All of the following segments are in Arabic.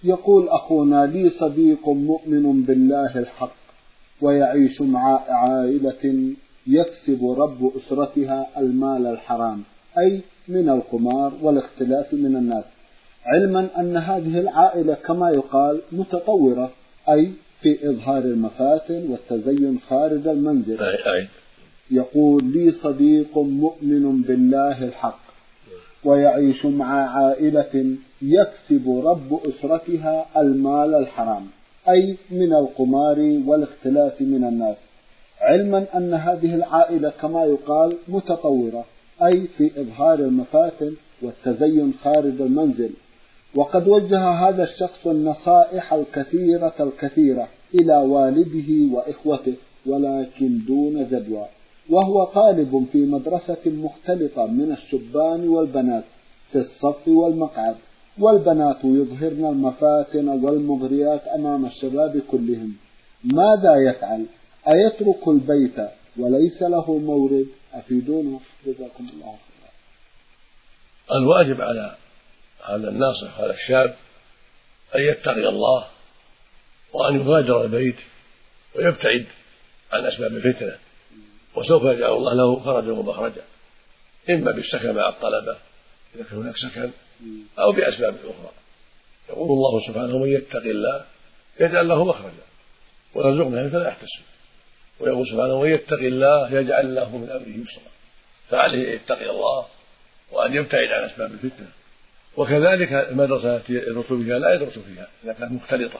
يقول أخونا: لي صديق مؤمن بالله الحق ويعيش مع عائلة يكسب رب أسرتها المال الحرام، أي من القمار والاختلاس من الناس، علما أن هذه العائلة كما يقال متطورة، أي في إظهار المفاتن والتزين خارج المنزل. يقول: لي صديق مؤمن بالله الحق ويعيش مع عائلة يكسب رب أسرتها المال الحرام، أي من القمار والاختلاس من الناس، علما أن هذه العائلة كما يقال متطورة، أي في إظهار المفاتن والتزين خارج المنزل. وقد وجه هذا الشخص النصائح الكثيرة إلى والده وإخوته، ولكن دون جدوى، وهو طالب في مدرسة مختلطة من الشبان والبنات في الصف والمقعد، والبنات يظهرن المفاتن والمغريات أمام الشباب كلهم. ماذا يفعل؟ أيترك البيت وليس له مورد؟ أفيدونا جزاكم الله خيرا. الواجب على هذا الناصح هذا الشاب أن يتقي الله وأن يغادر البيت ويبتعد عن أسباب الفتنة، وسوف يجعل الله له فرجا ومخرجا، إما بالسكن مع الطلبة إذا كان هناك سكن، أو بأسباب أخرى. يقول الله سبحانه: من يتق الله يجعل له مخرجا ويرزقنا فلا يحتسب. ويقول سبحانه: من يتق الله يجعل له من أمره يسرا. فعليه أن يتقي الله وأن يبتعد عن أسباب الفتنة. وكذلك المدرسة التي يدرس فيها لا يدرس فيها إذا كانت مختلطة،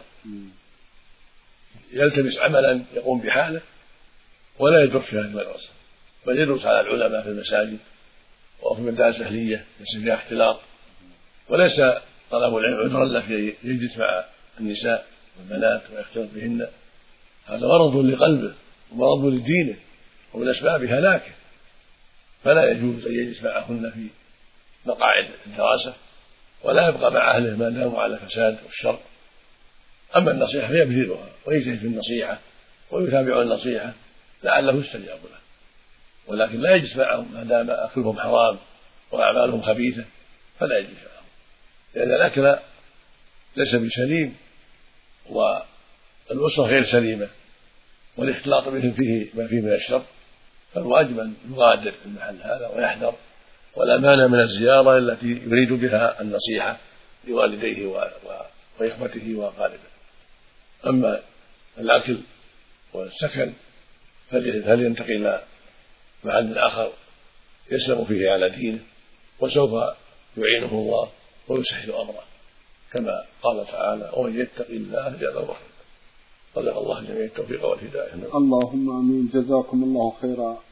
يلتمس عملا يقوم بحاله ولا يدرس في هذه المدرسة، بل يدرس على العلماء في المساجد أو في مدارس أهلية ليس فيها اختلاط. وليس طلب العلم عذرا له في يجلس مع النساء والبنات ويختلط بهن، هذا مرض لقلبه ومرض لدينه ومن أسباب هلاكه، فلا يجوز أن يجلس معهن في مقاعد الدراسة، ولا يبقى مع أهله ما داموا على فساد والشر. أما النصيحة فيبذلها ويجتهد في النصيحة ويتابع النصيحة لعله يستجاب له، ولكن لا يجلس معهم ما دام أكلهم حرام وأعمالهم خبيثة، فلا يجلس معهم، لأن الأكل ليس بسليم والأسرة غير سليمة والاختلاط بهم فيه ما فيه من الشر. فالواجب أن يغادر المحل هذا ويحذر، ولا مانع من الزيارة التي يريد بها النصيحة لوالديه وإخوته وأقاربه. أما الأكل والسكن فلينتقل إلى محل آخر يسلم فيه على دينه، وسوف يعينه الله ويسهل أمره، كما قال تعالى: ومن يتق الله يجعل له مخرجا. صدق الله جميع التوفيق والهداية. اللهم آمين. جزاكم الله خيرا.